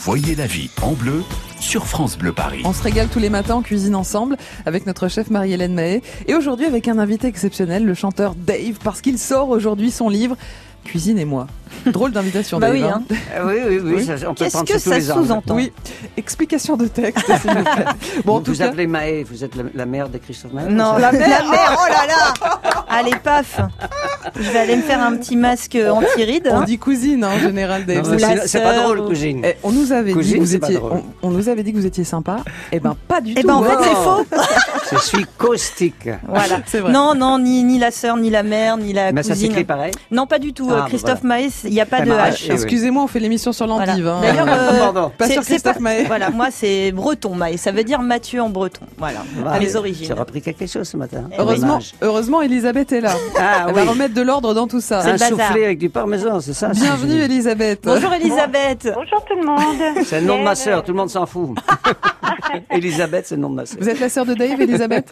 Voyez la vie en bleu sur France Bleu Paris. On se régale tous les matins en cuisine ensemble avec notre chef Marie-Hélène Mahé. Et aujourd'hui avec un invité exceptionnel, le chanteur Dave, parce qu'il sort aujourd'hui son livre Cuisine et moi. Drôle d'invitation, Dave. Oui, hein. oui. Ça, on peut prendre sur tous les angles. Sous-entend Oui, explication de texte, s'il vous plaît. Bon, vous appelez Mahé, vous êtes la mère de Christophe Mahé? Non, la mère, oh là là. Allez, paf. Je vais aller me faire un petit masque anti-rides. On dit cousine en général, Dave. Non, c'est pas drôle, cousine. On nous avait cousine, dit que vous étiez, on nous avait dit que vous étiez sympa. Eh ben, pas du tout. Eh ben, en fait, c'est faux. Je suis caustique. Voilà. C'est vrai. Non, ni la sœur, ni la mère, ni la Mais cousine. ça s'écrit pareil? Non, pas du tout. Christophe Mahé, il n'y a pas de H. Excusez-moi, on fait l'émission sur l'endive. Voilà. Hein. D'ailleurs, pas sur Christophe Mahé. Voilà, moi c'est breton Mahé, ça veut dire Mathieu en breton. Voilà, les origines. J'ai appris quelque chose ce matin. Heureusement, Elisabeth est là. Elle va remettre de l'ordre dans tout ça. C'est un soufflé avec du parmesan, c'est ça? Bienvenue Elisabeth. Bonjour Elisabeth. Bonjour tout le monde. C'est le nom de ma sœur, tout le monde s'en fout. Elisabeth, c'est le nom de ma sœur. Vous êtes la sœur de Dave, Elisabeth?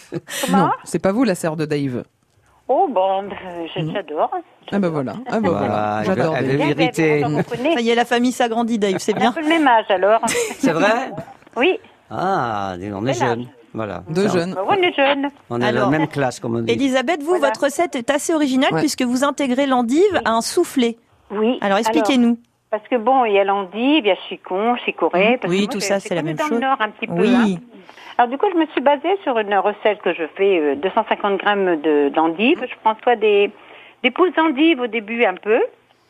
Non, c'est pas vous la sœur de Dave. Oh bon, j'adore. Ah bah voilà, j'adore. Elle est vérité. Ça y est, la famille s'agrandit, Dave, c'est bien. Un peu le même âge alors. C'est vrai? Oui. Ah, on est jeunes. Voilà. Deux jeunes. On est jeunes. On est dans la même classe, comme on dit. Elisabeth, vous, votre recette est assez originale puisque vous intégrez l'endive à un soufflé. Oui. Alors expliquez-nous. Parce que bon, il y a l'endive, il y a chicorée. Oui, tout ça, c'est la même chose. Dans le Nord, un petit peu. Oui. Hein. Alors du coup, je me suis basée sur une recette que je fais, 250 grammes d'endive. Je prends soit des pousses d'endive au début un peu,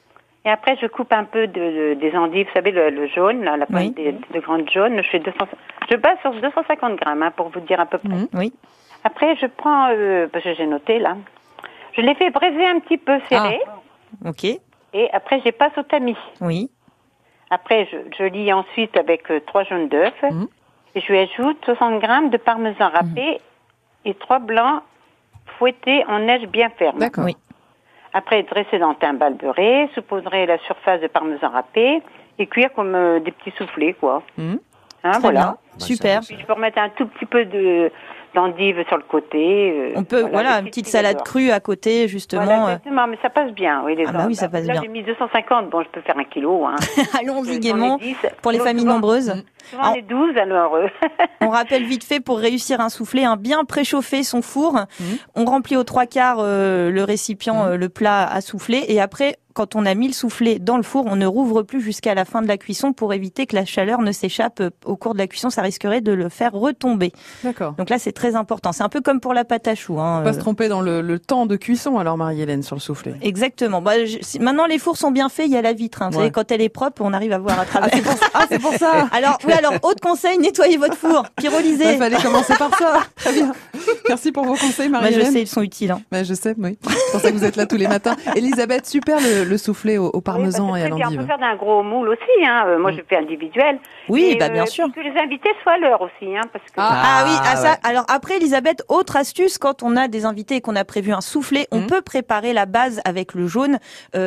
et après je coupe un peu des endives, vous savez, le jaune, là, la pointe de grande jaune. Je base sur 250 grammes, hein, pour vous dire à peu près. Oui. Après, je prends, parce que j'ai noté là, je les fais braiser un petit peu serrés. Ah. Ok. Et après, je les passe au tamis. Oui. Après, je lie ensuite avec 3 jaunes d'œufs. Et je lui ajoute 60 grammes de parmesan râpé et 3 blancs fouettés en neige bien ferme. D'accord. Oui. Après, dresser dans un timbale beurré, saupoudrer la surface de parmesan râpé et cuire comme des petits soufflets, quoi. Très voilà. bien. Super. Puis je peux remettre un tout petit peu d'endive sur le côté. On peut, une petite salade crue à côté, justement. Voilà, exactement, mais ça passe bien. Oui, oui, ça passe bien. Là, j'ai mis 250, bon, je peux faire 1 kilo. Hein. Allons-y gaiement, pour les familles nombreuses. Souvent, on est 12, alors... On rappelle vite fait, pour réussir un soufflé, bien préchauffer son four. On remplit aux 3/4 le récipient, le plat à souffler. Et après, quand on a mis le soufflé dans le four, on ne rouvre plus jusqu'à la fin de la cuisson pour éviter que la chaleur ne s'échappe au cours de la cuisson. Ça risquerait de le faire retomber. D'accord. Donc là, c'est très important. C'est un peu comme pour la pâte à choux. Hein. Pas se tromper dans le temps de cuisson, alors, Marie-Hélène, sur le soufflé. Exactement. Maintenant, les fours sont bien faits. Il y a la vitre. Vous savez, quand elle est propre, on arrive à voir à travers. C'est pour ça. Alors, autre conseil, nettoyez votre four. Pyrolisez. Il fallait commencer par ça. Très bien. Merci pour vos conseils, Marie-Hélène. Je sais, ils sont utiles. Hein. Je sais, oui. C'est pour ça que vous êtes là tous les matins. Elisabeth, super le soufflé au parmesan et à l'endive. On peut faire d'un gros moule aussi. Hein. Moi, je fais individuel. Oui, bien sûr. Que les invités soient à l'heure aussi. Hein, parce que... Ça. Alors après, Elisabeth, autre astuce, quand on a des invités et qu'on a prévu un soufflé, on peut préparer la base avec le jaune,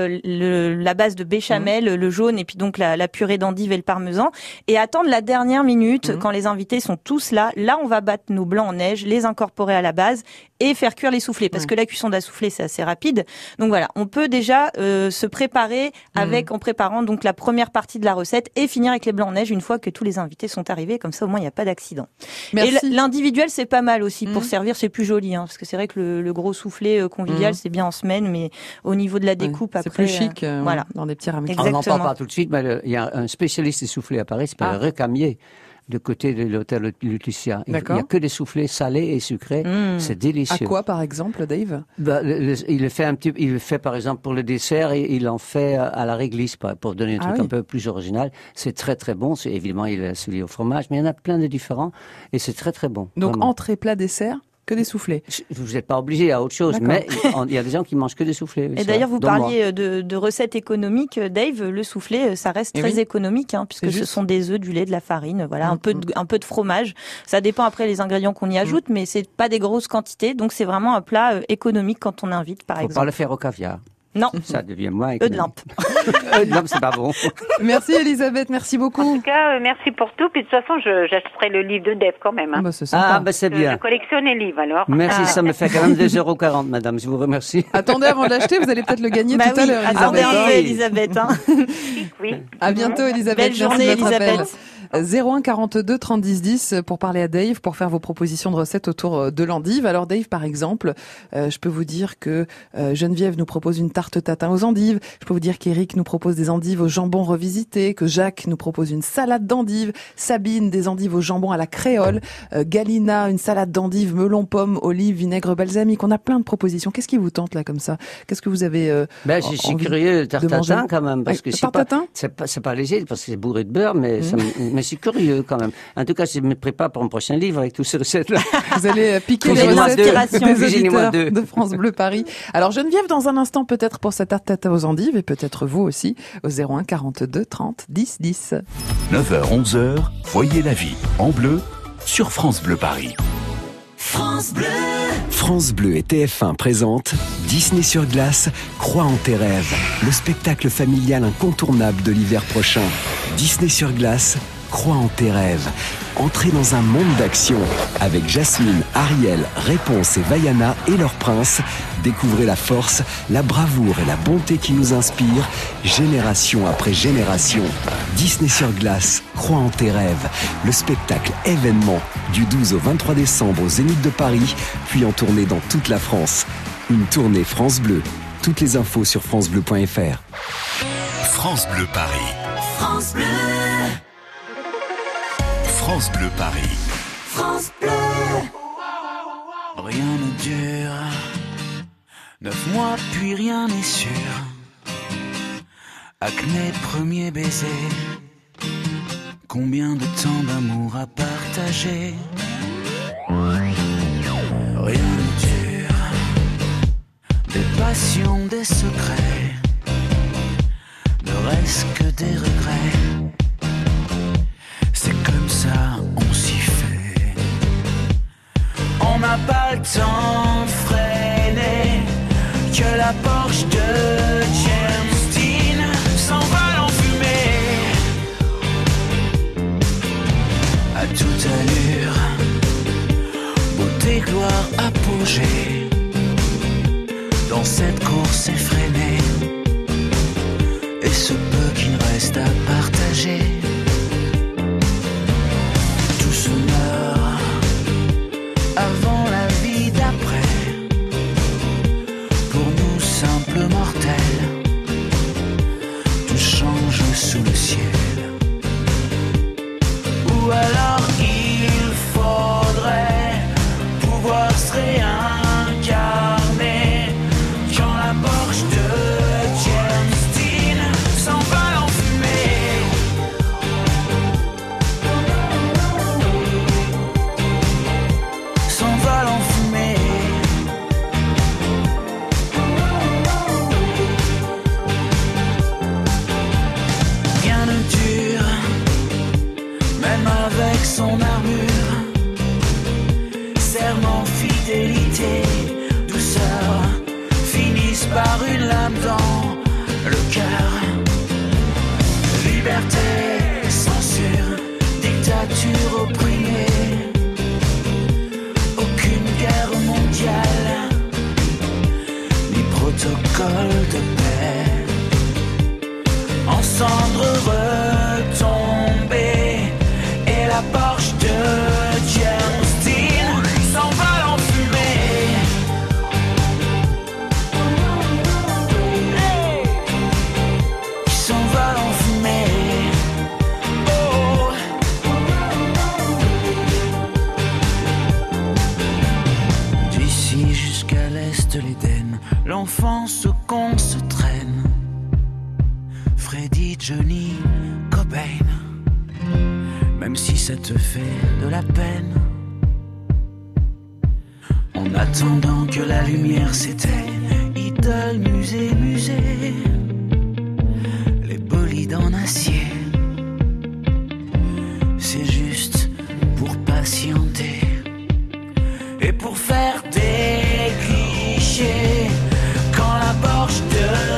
la base de béchamel, le jaune, et puis donc la purée d'endive et le parmesan, et attendre la dernière minute quand les invités sont tous là. Là, on va battre nos blancs en neige, les incorporer à la base et faire cuire les soufflés, parce que la cuisson d'un soufflé, c'est assez rapide. Donc voilà, on peut déjà se préparer en préparant donc la première partie de la recette et finir avec les blancs en neige une fois que tous les invités sont arrivés. Comme ça, au moins, il n'y a pas d'accident. Merci. Et l'individuel, c'est pas mal aussi. Pour servir, c'est plus joli, parce que c'est vrai que le gros soufflé convivial, c'est bien en semaine, mais au niveau de la découpe, après... C'est plus chic, voilà. dans des petits rameaux. On n'en parle pas tout de suite, mais il y a un spécialiste des soufflés à Paris, c'est Recamier, de côté de l'hôtel Lutetia. Il n'y a que des soufflés salés et sucrés. C'est délicieux. À quoi, par exemple, Dave? Il le fait par exemple pour le dessert, et il en fait à la réglisse pour donner un truc un peu plus original. C'est très très bon. Évidemment, il est celui au fromage, mais il y en a plein de différents et c'est très très bon. Donc vraiment. entrée, plat, dessert, que des soufflés. Vous n'êtes pas obligé à autre chose, mais il y a des gens qui mangent que des soufflés. Et d'ailleurs, vous parliez de recettes économiques, Dave. Le soufflé, ça reste très économique, puisque ce sont des œufs, du lait, de la farine, voilà, un peu de fromage. Ça dépend après les ingrédients qu'on y ajoute, mais c'est pas des grosses quantités, donc c'est vraiment un plat économique quand on invite, par exemple. Faut pas le faire au caviar. Non. Ça devient moins. De lampe. De lampe, c'est pas bon. Merci Elisabeth, merci beaucoup. En tout cas, merci pour tout. Puis de toute façon, j'achèterai le livre de Dave quand même. Hein. C'est sympa. C'est bien. Je collectionne les livres alors. Merci, ça me fait quand même 2,40 €, madame. Je vous remercie. Attendez avant de l'acheter, vous allez peut-être le gagner tout à l'heure. Attendez Elisabeth. un peu, Elisabeth. Hein. Oui. À bientôt Elisabeth. Belle journée, Merci de votre appel. Elisabeth. 01 42 30 10 10 pour parler à Dave, pour faire vos propositions de recettes autour de l'endive. Alors Dave, par exemple, je peux vous dire que Geneviève nous propose une tarte tatin aux endives. Je peux vous dire qu'Éric nous propose des endives au jambon revisité, que Jacques nous propose une salade d'endives, Sabine des endives au jambon à la créole, Galina une salade d'endives, melon, pomme, olive, vinaigre balsamique. On a plein de propositions. Qu'est-ce qui vous tente là comme ça? Qu'est-ce que vous avez Je suis curieux, le tarte tatin quand même, parce que c'est pas léger, parce que c'est bourré de beurre, mais mais je suis curieux quand même. En tout cas, je me prépare pour un prochain livre avec toutes ces recettes-là. Vous allez piquer les recettes des auditeurs de France Bleu Paris. Alors Geneviève, dans un instant peut-être pour sa tarte tatin aux endives, et peut-être vous aussi, au 01 42 30 10 10. 9h, 11h, voyez la vie en bleu sur France Bleu Paris. France Bleu. France Bleu et TF1 présentent Disney sur glace, Crois en tes rêves. Le spectacle familial incontournable de l'hiver prochain. Disney sur glace, Crois en tes rêves. Entrez dans un monde d'action avec Jasmine, Ariel, Réponse et Vaiana et leur prince. Découvrez la force, la bravoure et la bonté qui nous inspirent, génération après génération. Disney sur glace, Crois en tes rêves. Le spectacle événement du 12 au 23 décembre au Zénith de Paris, puis en tournée dans toute la France. Une tournée France Bleu. Toutes les infos sur francebleu.fr. France Bleu Paris. France Bleu. France Bleu Paris. France Bleu. Rien ne dure. 9 mois puis rien n'est sûr. Acné, premier baiser. Combien de temps d'amour à partager? Rien ne dure. Des passions, des secrets. Ne reste que des regrets. C'est comme ça, on s'y fait. On n'a pas le temps de freiner. Que la Porsche de James Dean s'envole en fumée. À toute allure, beauté, gloire, apogée. Dans cette course effrénée, et ce peu qu'il reste à partager. Tout se meurt avant la vie d'après. Pour nous simples mortels, tout change sous le ciel. Ou alors il faudrait pouvoir se réincarner quand la Porsche de James Dean s'envole en fumée. S'envole en fumée. Rien ne dure, même avec son armure. Serment, fidélité, douceur finissent par une lame dans le cœur. Liberté, censure, dictature opprimée. Aucune guerre mondiale, ni protocole de paix. En cendres retombées, et la Porsche de James Dean s'envole en fumée. Hey! Qui s'envole en fumée. Oh! D'ici jusqu'à l'est de l'Éden, l'enfance qu'on se traîne. Freddy, Johnny, Cobain. Même si ça te fait de la peine. En attendant que la lumière s'éteigne, idole, musée, musée. Les bolides en acier. C'est juste pour patienter. Et pour faire des clichés. Quand la Porsche de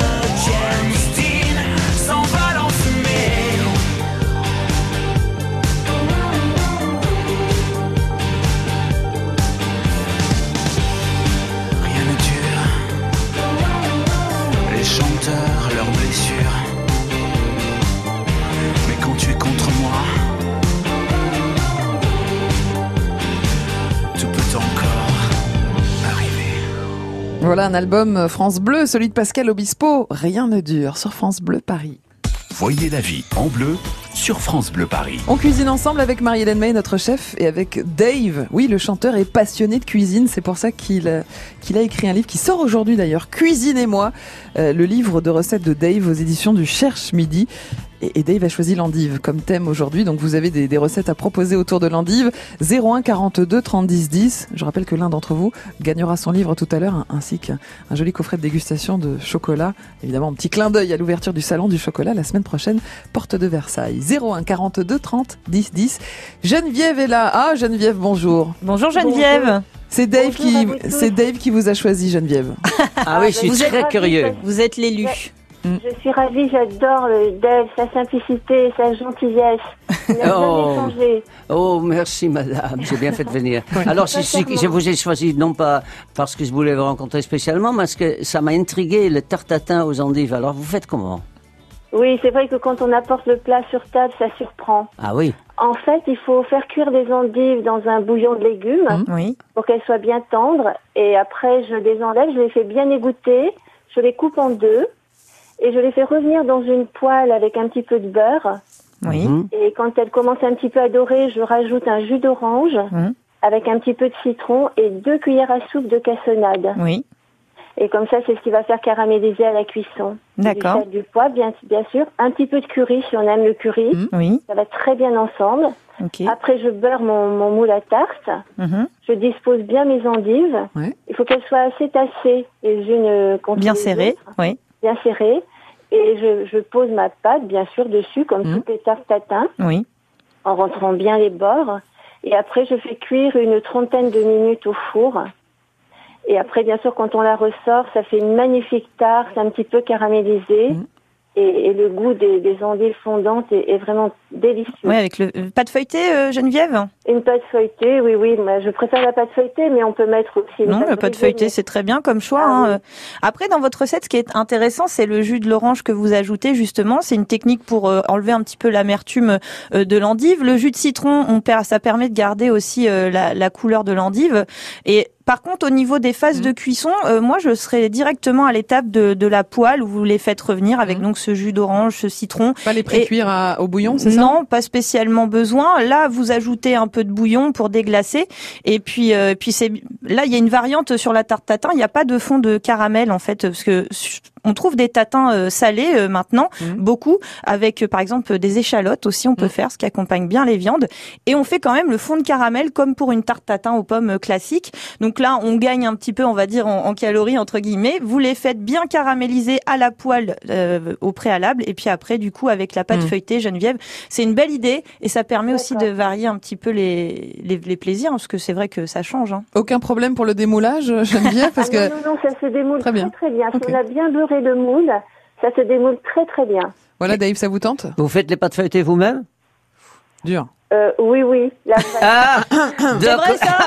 Voilà un album France Bleu, celui de Pascal Obispo. Rien ne dure sur France Bleu Paris. Voyez la vie en bleu sur France Bleu Paris. On cuisine ensemble avec Marie-Hélène May, notre chef, et avec Dave. Oui, le chanteur est passionné de cuisine. C'est pour ça qu'il a écrit un livre qui sort aujourd'hui d'ailleurs, Cuisinez-moi, le livre de recettes de Dave aux éditions du Cherche Midi. Et Dave a choisi l'endive comme thème aujourd'hui. Donc vous avez des recettes à proposer autour de l'endive. 01 42 30 10 10. Je rappelle que l'un d'entre vous gagnera son livre tout à l'heure, ainsi qu'un joli coffret de dégustation de chocolat. Évidemment, un petit clin d'œil à l'ouverture du salon du chocolat la semaine prochaine, porte de Versailles. 01 42 30 10 10. Geneviève est là. Ah, Geneviève, bonjour. Bonjour Geneviève. Bonjour. C'est Dave qui vous a choisi, Geneviève. Ah oui, je suis très curieux. Vous êtes l'élu. Je suis ravie, j'adore Dave, sa simplicité, sa gentillesse. Il n'a jamais changé. Oh, merci madame, j'ai bien fait de venir. Alors, je vous ai choisi non pas parce que je voulais vous rencontrer spécialement, mais parce que ça m'a intrigué, le tarte tatin aux endives. Alors, vous faites comment? Oui, c'est vrai que quand on apporte le plat sur table, ça surprend. Ah oui. En fait, il faut faire cuire des endives dans un bouillon de légumes pour qu'elles soient bien tendres. Et après, je les enlève, je les fais bien égoutter, je les coupe en deux. Et je les fais revenir dans une poêle avec un petit peu de beurre. Oui. Et quand elles commencent un petit peu à dorer, je rajoute un jus d'orange avec un petit peu de citron et 2 cuillères à soupe de cassonade. Oui. Et comme ça, c'est ce qui va faire caraméliser à la cuisson. D'accord. Du sel, du poivre, bien sûr. Un petit peu de curry si on aime le curry. Oui. Ça va très bien ensemble. Okay. Après, je beurre mon moule à tarte. Je dispose bien mes endives. Ouais. Il faut qu'elles soient assez tassées les unes contre bien les serrées. autres. Oui. Bien serré, et je pose ma pâte, bien sûr, dessus, comme toutes les tartes tatin, en rentrant bien les bords. Et après, je fais cuire une 30aine de minutes au four. Et après, bien sûr, quand on la ressort, ça fait une magnifique tarte, un petit peu caramélisée. Et le goût des endives fondantes est vraiment délicieux. Oui, avec le pâte feuilletée, Geneviève? Une pâte feuilletée, oui. Moi, je préfère la pâte feuilletée, mais on peut mettre aussi... Non, la pâte feuilletée, c'est très bien comme choix. Oui. Après, dans votre recette, ce qui est intéressant, c'est le jus de l'orange que vous ajoutez, justement. C'est une technique pour enlever un petit peu l'amertume de l'endive. Le jus de citron, ça permet de garder aussi la couleur de l'endive. Et par contre, au niveau des phases de cuisson, moi, je serais directement à l'étape de la poêle où vous les faites revenir avec donc ce jus d'orange, ce citron. Pas les pré-cuire au bouillon, c'est ça? Non, pas spécialement besoin. Là, vous ajoutez un peu de bouillon pour déglacer. Et puis là, il y a une variante sur la tarte tatin. Il n'y a pas de fond de caramel, en fait, parce que on trouve des tatins salés maintenant, beaucoup, avec par exemple des échalotes aussi, on peut faire, ce qui accompagne bien les viandes. Et on fait quand même le fond de caramel comme pour une tarte tatin aux pommes classique. Donc là, on gagne un petit peu, on va dire, en calories, entre guillemets. Vous les faites bien caraméliser à la poêle au préalable. Et puis après, du coup, avec la pâte feuilletée, Geneviève, c'est une belle idée. Et ça permet aussi de varier un petit peu les plaisirs, parce que c'est vrai que ça change. Hein. Aucun problème pour le démoulage, Geneviève, parce que... Non, ça se démoule très bien. Si Okay. on a bien beurré le moule, ça se démoule très très bien. Voilà, Dave, ça vous tente? Vous faites les pâtes feuilletées vous-même? Dur. Oui. C'est vrai ça.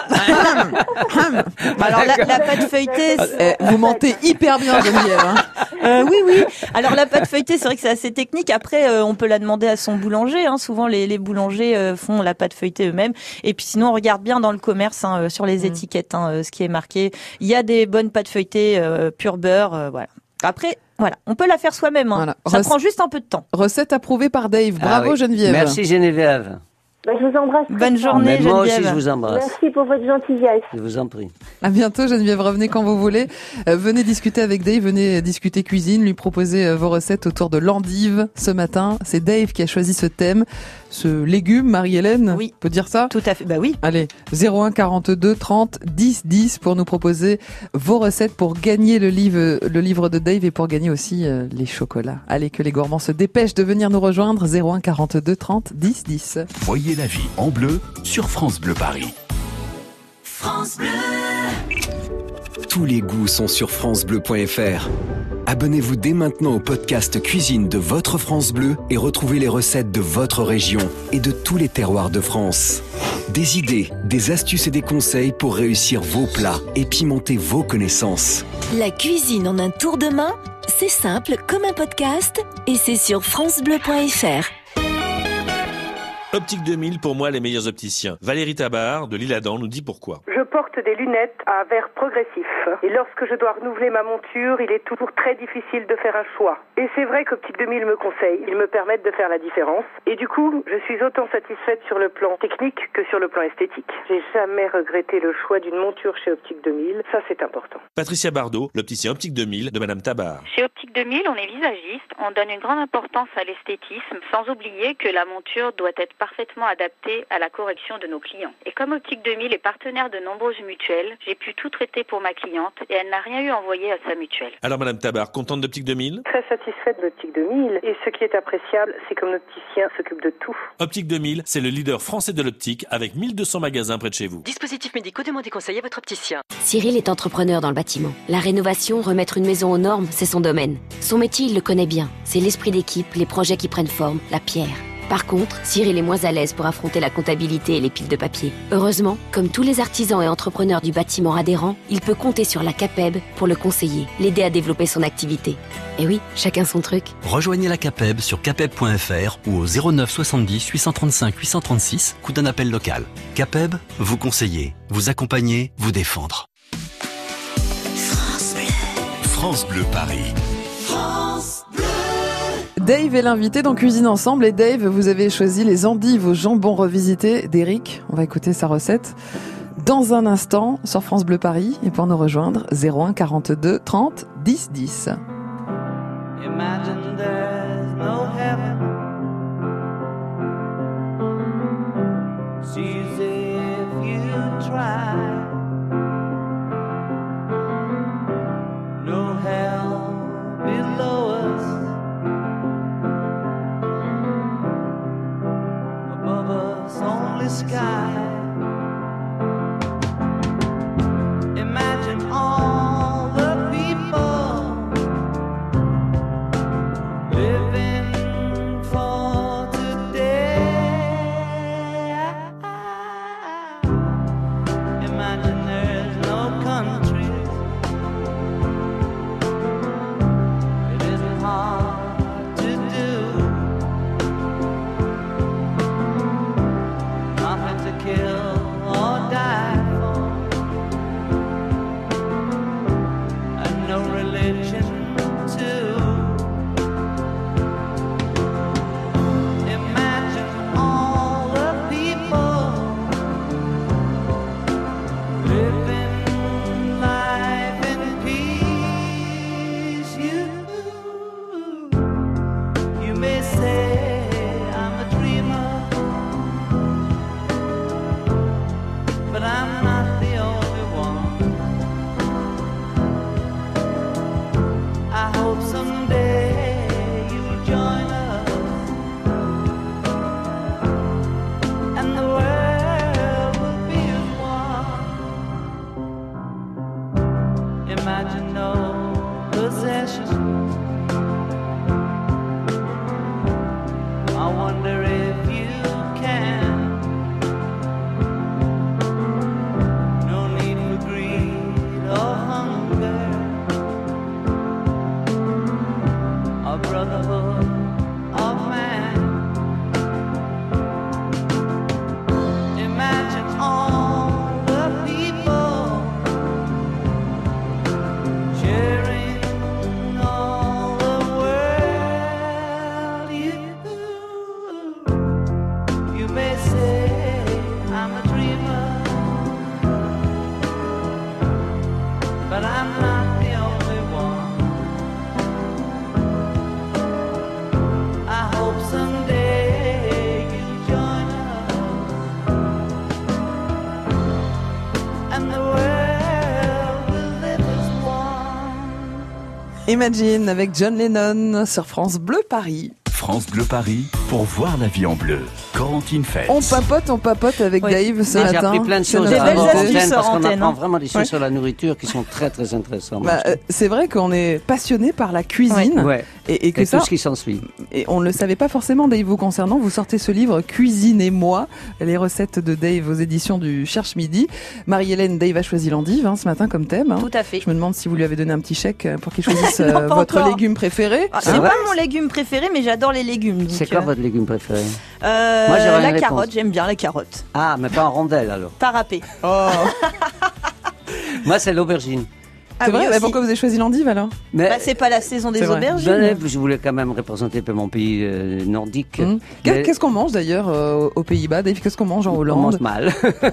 Alors la pâte feuilletée, vous mentez hyper bien, Geneviève. Oui. Alors la pâte feuilletée, c'est vrai que c'est assez technique. Après, on peut la demander à son boulanger. Hein. Souvent, les boulangers font la pâte feuilletée eux-mêmes. Et puis sinon, on regarde bien dans le commerce, sur les étiquettes, ce qui est marqué. Il y a des bonnes pâtes feuilletées pur beurre, voilà. Après, voilà, on peut la faire soi-même. Hein. Voilà. Ça prend juste un peu de temps. Recette approuvée par Dave. Bravo, Geneviève. Merci, Geneviève. Je vous embrasse. Bonne journée, Geneviève. Moi aussi, je vous embrasse. Merci pour votre gentillesse. Je vous en prie. À bientôt, Geneviève. Revenez quand vous voulez. Venez discuter avec Dave. Venez discuter cuisine. Lui proposer vos recettes autour de l'endive ce matin. C'est Dave qui a choisi ce thème. Ce légume, Marie-Hélène. Oui. On peut dire ça? Tout à fait. Bah oui. Allez, 01 42 30 10 10 pour nous proposer vos recettes pour gagner le livre de Dave et pour gagner aussi les chocolats. Allez, que les gourmands se dépêchent de venir nous rejoindre. 01 42 30 10 10. Voyez la vie en bleu sur France Bleu Paris. France Bleu. Tous les goûts sont sur francebleu.fr. Abonnez-vous dès maintenant au podcast Cuisine de votre France Bleu et retrouvez les recettes de votre région et de tous les terroirs de France. Des idées, des astuces et des conseils pour réussir vos plats et pimenter vos connaissances. La cuisine en un tour de main, c'est simple comme un podcast et c'est sur francebleu.fr. Optique 2000, pour moi, les meilleurs opticiens. Valérie Tabar, de l'Isle-Adam, nous dit pourquoi. Je porte des lunettes à verre progressif. Et lorsque je dois renouveler ma monture, il est toujours très difficile de faire un choix. Et c'est vrai qu'Optique 2000 me conseille. Ils me permettent de faire la différence. Et du coup, je suis autant satisfaite sur le plan technique que sur le plan esthétique. J'ai jamais regretté le choix d'une monture chez Optique 2000. Ça, c'est important. Patricia Bardot, l'opticien Optique 2000 de Madame Tabar. Chez Optique 2000, on est visagiste. On donne une grande importance à l'esthétisme, sans oublier que la monture doit être parfaitement adaptée à la correction de nos clients. Et comme Optique 2000 est partenaire de nombreuses mutuelles, j'ai pu tout traiter pour ma cliente et elle n'a rien eu envoyé à sa mutuelle. Alors Madame Tabar, contente d'Optique 2000? Très satisfaite d'Optique 2000. Et ce qui est appréciable, c'est que l'opticien s'occupe de tout. Optique 2000, c'est le leader français de l'optique avec 1200 magasins près de chez vous. Dispositifs médicaux, demandez conseil à votre opticien. Cyril est entrepreneur dans le bâtiment. La rénovation, remettre une maison aux normes, c'est son domaine. Son métier, il le connaît bien. C'est l'esprit d'équipe, les projets qui prennent forme, la pierre. Par contre, Cyril est moins à l'aise pour affronter la comptabilité et les piles de papier. Heureusement, comme tous les artisans et entrepreneurs du bâtiment adhérent, il peut compter sur la CAPEB pour le conseiller, l'aider à développer son activité. Et oui, chacun son truc. Rejoignez la CAPEB sur capeb.fr ou au 09 70 835 836, coût d'un appel local. CAPEB, vous conseiller, vous accompagner, vous défendre. France Bleu. France Bleu Paris. France Bleu. Dave est l'invité dans Cuisine Ensemble. Et Dave, vous avez choisi les endives au jambon revisité d'Eric. On va écouter sa recette dans un instant sur France Bleu Paris. Et pour nous rejoindre, 01 42 30 10 10. Imagine there's no heaven. It's easy if you try. No hell below us. Above us only sky. Imagine all the people living for today. Imagine there's no countries. It isn't hard to do. Nothing to kill or die for, and no religion too. Imagine all the people living life in peace. You may say I'm a dreamer, but I'm not the only one. I hope someday you'll join us, and the world will be as one. Imagine no possessions. I wonder if you can. No need for greed or hunger, or brotherhood of man. Imagine all the people sharing all the world. You may say I'm a dreamer, but I'm not the only one. I hope someday you'll join us, and the world will live as one. Imagine avec John Lennon sur France Bleu Paris. France Bleu Paris, pour voir la vie en bleu. Corentine Feltz. On papote avec Dave ce matin. J'ai appris plein de choses à antenne, parce qu'on apprend vraiment des choses sur la nourriture qui sont très très intéressantes. C'est vrai qu'on est passionné par la cuisine. Ouais. Et que ça, tout ce qui s'ensuit. Et on ne le savait pas forcément, Dave, vous concernant. Vous sortez ce livre Cuisinez-moi, les recettes de Dave aux éditions du Cherche Midi. Marie-Hélène, Dave a choisi l'endive ce matin comme thème. Tout à fait. Je me demande si vous lui avez donné un petit chèque pour qu'il choisisse votre légume préféré. C'est pas mon légume préféré, mais j'adore les légumes. C'est quoi votre légume préféré? Moi, la carotte, j'aime bien la carotte. Ah, mais pas en rondelle alors. Pas râpée. Oh. Moi, c'est l'aubergine. C'est vrai, mais pourquoi vous avez choisi l'endive alors? C'est pas la saison des aubergines. Je voulais quand même représenter un peu mon pays nordique. Qu'est-ce qu'on mange d'ailleurs aux Pays-Bas, Dave? Qu'est-ce qu'on mange en Hollande? On mange mal.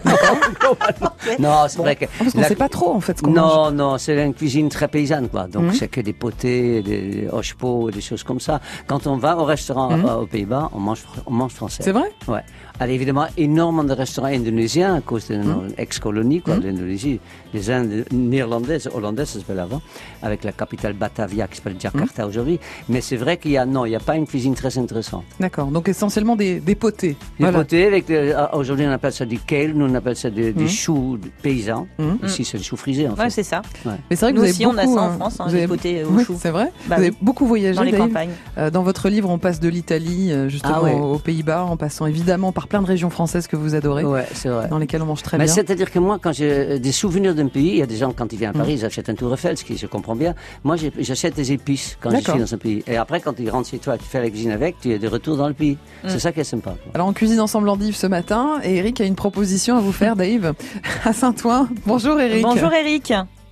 Non, c'est vrai que... Parce qu'on ne sait pas trop en fait ce qu'on mange. Non, c'est une cuisine très paysanne quoi. Donc c'est que des potés, des hochepots, des choses comme ça. Quand on va au restaurant aux Pays-Bas, on mange français. C'est vrai? Ouais. Alors évidemment, énormément de restaurants indonésiens à cause de nos ex-colonies, quoi, de l'Indonésie. Les Indes néerlandaises, hollandaises, ça s'appelle avant, avec la capitale Batavia qui s'appelle Jakarta aujourd'hui. Mais c'est vrai qu'il y a pas une cuisine très intéressante. D'accord. Donc essentiellement des potés. Des potés avec, aujourd'hui on appelle ça du kale, nous on appelle ça des choux paysans. Ici c'est le chou frisé en fait. Ouais, c'est ça. Ouais. Mais c'est vrai que nous vous aussi avez beaucoup, on a ça en France, des potés au chou. C'est vrai. Vous avez beaucoup voyagé dans les campagnes. Dans votre livre, on passe de l'Italie justement aux Pays-Bas, en passant évidemment par plein de régions françaises que vous adorez, c'est vrai. Dans lesquelles on mange très bien. C'est-à-dire que moi, quand j'ai des souvenirs d'un pays, il y a des gens quand ils viennent à Paris, ils achètent un Tour Eiffel, ce qui je comprends bien. Moi, j'achète des épices quand je suis dans un pays. Et après, quand ils rentrent chez toi, tu fais la cuisine avec, tu es de retour dans le pays. C'est ça qui est sympa. Quoi. Alors, on cuisine ensemble l'endive ce matin, et Eric a une proposition à vous faire, Dave, à Saint-Ouen. Bonjour Eric. Bonjour Eric.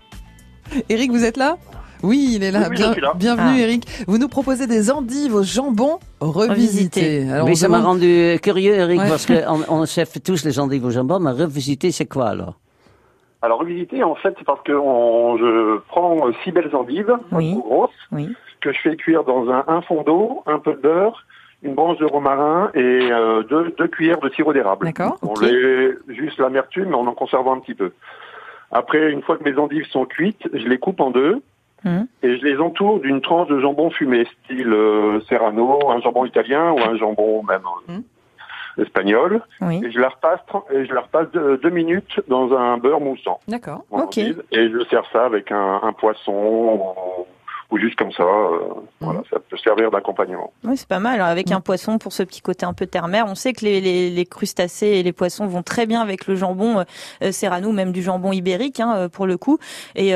Eric, vous êtes là? Oui, il est là. Oui, je suis là. Bienvenue Eric. Vous nous proposez des endives au jambon revisité. Alors, oui, ça m'a rendu curieux Eric, parce qu'on fait tous les endives au jambon, mais revisité, c'est quoi alors? Alors revisiter, en fait, c'est parce que je prends 6 belles endives, grosses, que je fais cuire dans un fond d'eau, un peu de beurre, une branche de romarin et 2 cuillères de sirop d'érable. D'accord. On juste l'amertume, mais en conservant un petit peu. Après, une fois que mes endives sont cuites, je les coupe en 2 et je les entoure d'une tranche de jambon fumé, style Serrano, un jambon italien ou un jambon même espagnol. Et je la repasse 2 minutes dans un beurre moussant. D'accord. Ok. Et je sers ça avec un poisson ou juste comme ça. Voilà, ça peut servir d'accompagnement. Oui, c'est pas mal. Alors, avec un poisson pour ce petit côté un peu terre-mer, on sait que les crustacés et les poissons vont très bien avec le jambon Serrano, même du jambon ibérique pour le coup. Et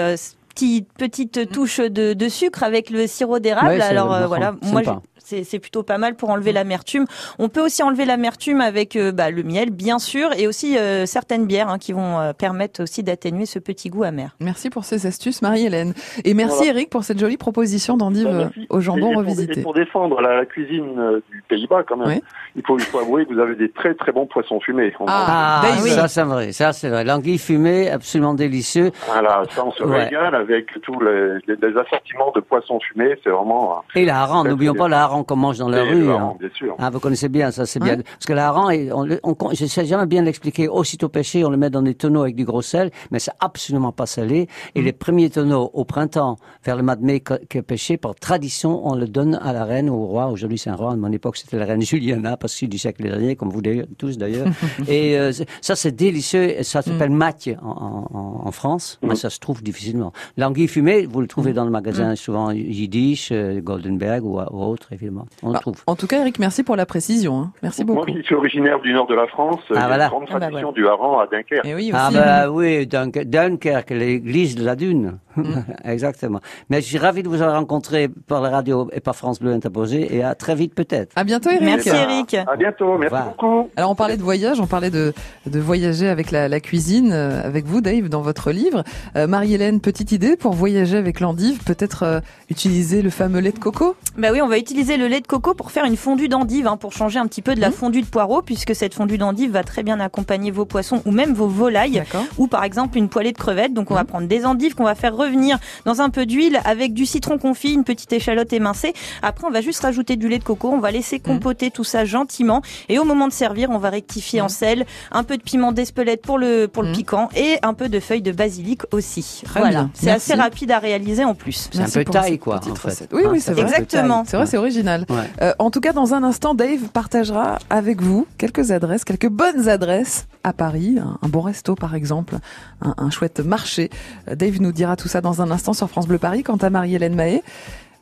petite touche de sucre avec le sirop d'érable. Ouais, alors voilà, moi c'est plutôt pas mal pour enlever l'amertume. On peut aussi enlever l'amertume avec le miel, bien sûr, et aussi certaines bières qui vont permettre aussi d'atténuer ce petit goût amer. Merci pour ces astuces, Marie-Hélène. Et merci Eric pour cette jolie proposition d'endive au jambon revisité. Et pour défendre la cuisine du Pays-Bas, quand même, il faut avouer que vous avez des très très bons poissons fumés. Oui. Ça c'est vrai, L'anguille fumée, absolument délicieux. Voilà, ça on se régale avec tous les assortiments de poissons fumés, c'est vraiment... Et la hareng, n'oublions pas la hareng qu'on mange dans la rue. Bien sûr. Vous connaissez bien, ça c'est bien. Parce que la hareng, je ne sais jamais bien l'expliquer. Aussitôt pêché, on le met dans des tonneaux avec du gros sel, mais c'est absolument pas salé. Et les premiers tonneaux au printemps, vers le mois de mai, que pêché, par tradition, on le donne à la reine ou au roi. Aujourd'hui c'est un roi, à mon époque c'était la reine Juliana, parce que c'est du siècle dernier, comme vous tous d'ailleurs. Et ça c'est délicieux, ça s'appelle mathieu en France, mais ça se trouve difficilement. L'anguille fumée, vous le trouvez dans le magasin souvent Yiddish, Goldenberg ou autre, évidemment. On le trouve. En tout cas, Eric, merci pour la précision. Merci beaucoup. Moi qui suis originaire du nord de la France, il y a une grande tradition du hareng à Dunkerque. Et oui, aussi. Dunkerque, l'église de la Dune. Exactement. Mais je suis ravi de vous avoir rencontré par la radio et par France Bleu Interposé, et à très vite peut-être. À bientôt Eric. Merci Eric. À bientôt, merci beaucoup. Alors on parlait de voyage, on parlait de voyager avec la cuisine, avec vous Dave, dans votre livre. Marie-Hélène, petite idée pour voyager avec l'endive, peut-être utiliser le fameux lait de coco? Bah oui, on va utiliser le lait de coco pour faire une fondue d'endive, pour changer un petit peu de la fondue de poireaux, puisque cette fondue d'endive va très bien accompagner vos poissons ou même vos volailles, ou par exemple une poêlée de crevettes. Donc on va prendre des endives qu'on va faire revenir dans un peu d'huile avec du citron confit, une petite échalote émincée. Après on va juste rajouter du lait de coco, on va laisser compoter tout ça gentiment, et au moment de servir on va rectifier en sel, un peu de piment d'Espelette pour le piquant, et un peu de feuilles de basilic aussi. Voilà, c'est assez rapide à réaliser en plus. C'est un peu taille quoi en fait. Oui, c'est vrai. Exactement. C'est vrai, c'est original. En tout cas, dans un instant, Dave partagera avec vous quelques bonnes adresses à Paris, un bon resto par exemple, un chouette marché. Dave nous dira tout ça dans un instant sur France Bleu Paris. Quant à Marie-Hélène Mahé,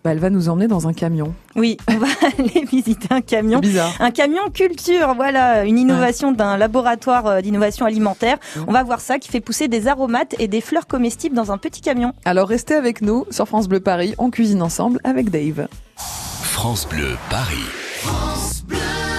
Elle va nous emmener dans un camion. Oui, on va aller visiter un camion. Bizarre. Un camion culture, voilà, une innovation d'un laboratoire d'innovation alimentaire. On va voir ça, qui fait pousser des aromates et des fleurs comestibles dans un petit camion. Alors restez avec nous sur France Bleu Paris, on cuisine ensemble avec Dave. France Bleu Paris. France Bleu.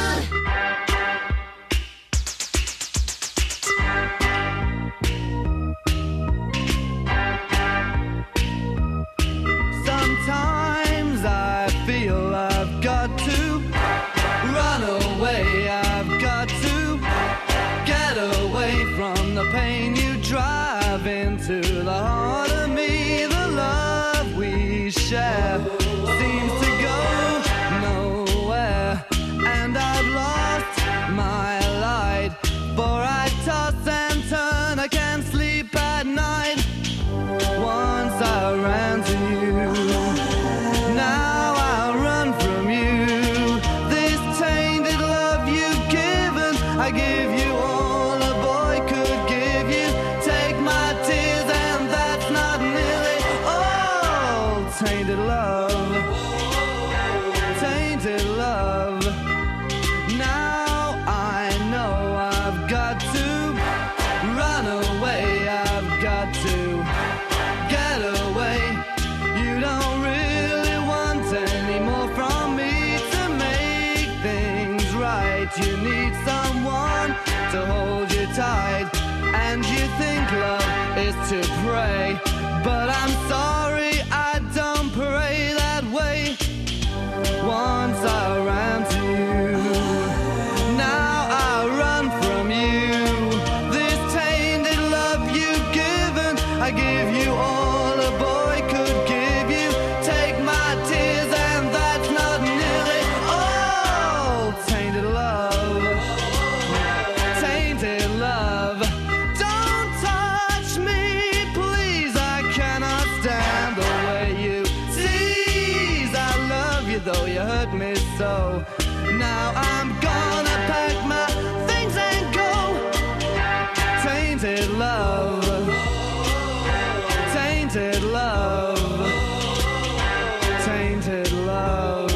Sometimes I feel I've got to run away. I've got to get away from the pain you drive into the heart of me. The love we share seems to go nowhere, and I've lost my light. For I toss and turn, I can't sleep at night. Once I ran to you, now I run from you. This tainted love you've given, I give you all a boy could give you. Take my tears and that's not nearly all. Tainted love, tainted love. Now I know I've got to run away. I've got to get away. You don't really want any more from me to make things right. You need someone to hold you tight, and you think love is to pray, but I'm sorry, I don't pray that way. Once I ran to you, now I run from you. This tainted love you've given, I give you all a boy could give you. Take my tears and that's not nearly all. Tainted love, tainted love. Don't touch me, please, I cannot stand the way you tease. I love you though you hurt me so. Now I'm gonna pack my things and go. Tainted love, tainted love, tainted love,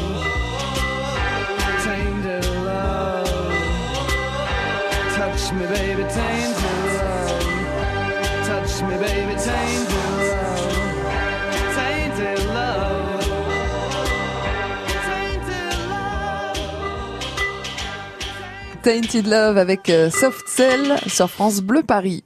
tainted love. Touch me, baby, tainted love. Touch me, baby, tainted love. Tainted love. Tainted Love avec Soft Cell sur France Bleu Paris.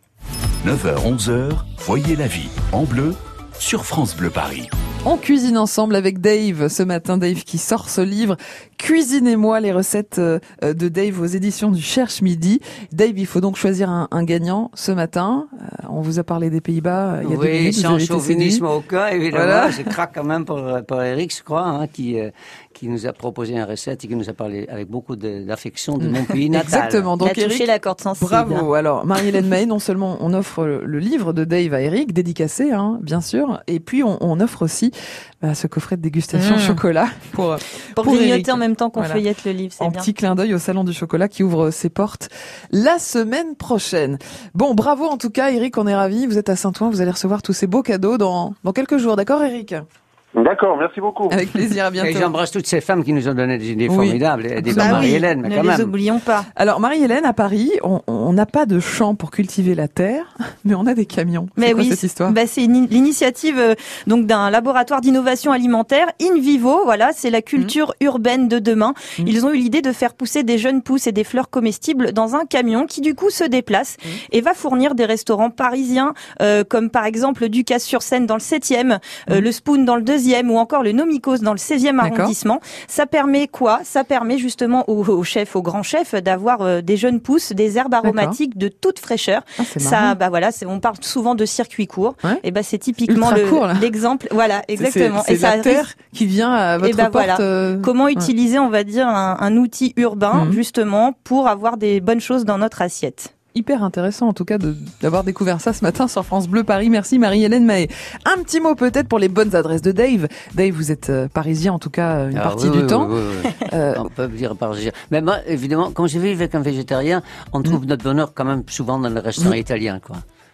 9h-11h, voyez la vie en bleu sur France Bleu Paris. On cuisine ensemble avec Dave ce matin. Dave qui sort ce livre Cuisinez-moi, les recettes de Dave aux éditions du Cherche Midi. Dave, il faut donc choisir un gagnant ce matin. On vous a parlé des Pays-Bas il y a 2 minutes. Sans chauvinisme aucun, évidemment. Voilà. Je craque quand même pour Eric, je crois, hein, qui nous a proposé une recette et qui nous a parlé avec beaucoup d'affection de mon pays natal. Exactement. Donc, il a touché la corde sensible. Bravo. Alors, Marie-Hélène Mahé, non seulement on offre le livre de Dave à Eric, dédicacé, hein, bien sûr, et puis on offre aussi ce coffret de dégustation chocolat pour grignoter Eric. En même temps qu'on feuillette le livre, c'est bien. En petit clin d'œil au Salon du Chocolat qui ouvre ses portes la semaine prochaine. Bon, bravo en tout cas, Eric, on est ravis. Vous êtes à Saint-Ouen, vous allez recevoir tous ces beaux cadeaux dans quelques jours. D'accord, Eric ? D'accord, merci beaucoup. Avec plaisir, à bientôt. Et j'embrasse toutes ces femmes qui nous ont donné des idées formidables, et des Marie-Hélène, mais ne quand les même. oublions pas. Alors, Marie-Hélène, à Paris, on n'a pas de champ pour cultiver la terre, mais on a des camions. Mais c'est quoi cette histoire ? C'est l'initiative donc d'un laboratoire d'innovation alimentaire, InVivo. Voilà, c'est la culture urbaine de demain. Ils ont eu l'idée de faire pousser des jeunes pousses et des fleurs comestibles dans un camion qui du coup se déplace et va fournir des restaurants parisiens comme par exemple Ducasse-sur-Seine dans le 7e, le Spoon dans le 2e ou encore le Nomikos dans le 16e arrondissement. Ça permet quoi ? Ça permet justement aux chefs, aux grands chefs d'avoir des jeunes pousses, des herbes aromatiques de toute fraîcheur. Ça, on parle souvent de circuit court. Ouais. Et c'est typiquement l'exemple. Voilà, exactement. C'est la terre qui vient à votre porte. Comment utiliser, on va dire, un outil urbain justement pour avoir des bonnes choses dans notre assiette. Hyper intéressant en tout cas d'avoir découvert ça ce matin sur France Bleu Paris. Merci Marie-Hélène Mahé. Un petit mot peut-être pour les bonnes adresses de Dave. Dave, vous êtes parisien en tout cas une partie du temps. Oui. On peut dire parisien. Mais moi, évidemment, quand je vis avec un végétarien, on trouve notre bonheur quand même souvent dans le restaurant italien, quoi.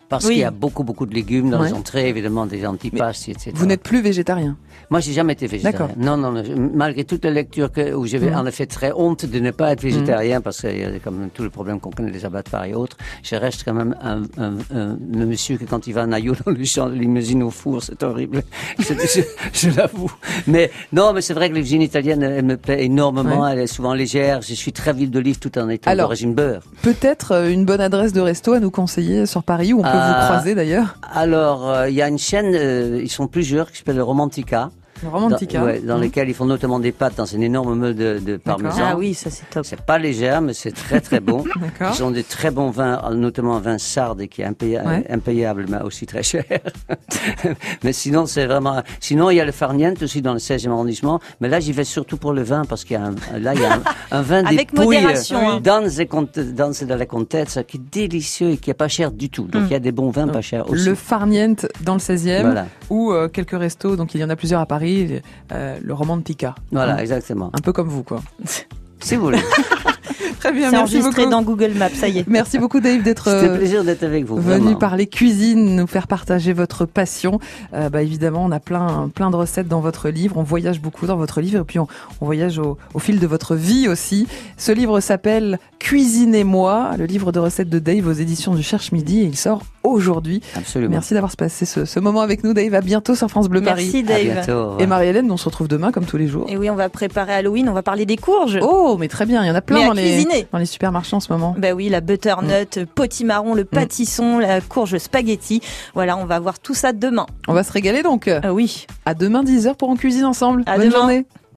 Parce qu'il y a beaucoup de légumes dans les entrées, évidemment, des antipastes, etc. Vous n'êtes plus végétarien? Moi, j'ai jamais été végétarien. Non, malgré toute la lecture où j'avais en effet très honte de ne pas être végétarien, parce qu'il y a quand même tout le problème qu'on connaît des abattoirs et autres, je reste quand même un monsieur que quand il va en aïeau dans le champ, l'imagine au four, c'est horrible. je l'avoue. Mais non, mais c'est vrai que la cuisine italienne, elle me plaît énormément, elle est souvent légère, je suis très huile d'olive tout en étant d'origine beurre. Peut-être une bonne adresse de resto à nous conseiller sur Paris, où on peut vous croiser d'ailleurs? Alors, il y a une chaîne, ils sont plusieurs, qui s'appelle le Romantica. Dans lesquels ils font notamment des pâtes dans une énorme meule de parmesan. Ah oui, ça c'est top. C'est pas légère, mais c'est très très bon. Ils ont des très bons vins, notamment un vin sarde qui est impayable, mais aussi très cher. Mais sinon, c'est vraiment... Sinon, il y a le Farniente aussi dans le 16e arrondissement. Mais là, j'y vais surtout pour le vin, parce qu'il y a un vin des Pouilles dans la Contezza qui est délicieux et qui est pas cher du tout. Donc il y a des bons vins pas chers aussi. Le Farniente dans le 16e, ou quelques restos, donc il y en a plusieurs à Paris. Le Romantica. Voilà, exactement. Un peu comme vous, quoi. Si vous voulez. Très bien, c'est merci enregistré beaucoup. dans Google Maps, ça y est. Merci beaucoup Dave d'être C'était un plaisir d'être avec vous. Venu parler cuisine, nous faire partager votre passion. Évidemment, on a plein de recettes dans votre livre. On voyage beaucoup dans votre livre et puis on voyage au fil de votre vie aussi. Ce livre s'appelle Cuisinez-moi, le livre de recettes de Dave aux éditions du Cherche Midi, et il sort aujourd'hui. Absolument. Merci d'avoir passé ce moment avec nous, Dave. À bientôt sur France Bleu Paris. Merci Dave. À bientôt. Et Marie-Hélène, on se retrouve demain comme tous les jours. Et oui, on va préparer Halloween, on va parler des courges. Oh, mais très bien, il y en a plein dans les supermarchés en ce moment. Ben oui, la butternut, potimarron, le pâtisson, la courge spaghetti. Voilà, on va voir tout ça demain. On va se régaler donc. Oui. À demain 10h pour En Cuisine ensemble. À Bonne demain. journée.